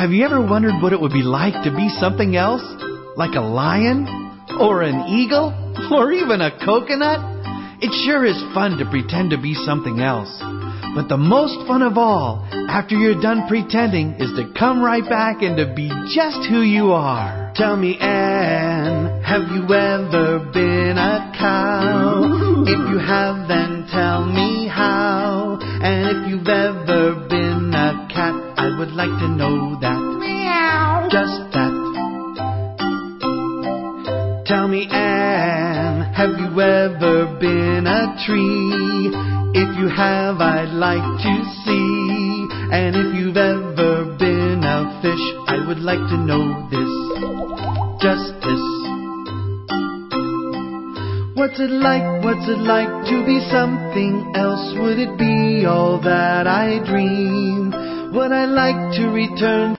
Have you ever wondered what it would be like to be something else? Like a lion? Or an eagle? Or even a coconut? It sure is fun to pretend to be something else. But the most fun of all, after you're done pretending, is to come right back and to be just who you are. Tell me, Anne, have you ever been a cow? If you have, then tell me how. And if you've ever been a cat, I would like to know that. Meow. Just that. Tell me, Anne, have you ever been a tree? If you have, I'd like to see. And if you've ever been a fish, I would like to know this. Just this. What's it like to be something else? Would it be all that I dream? Would I like to return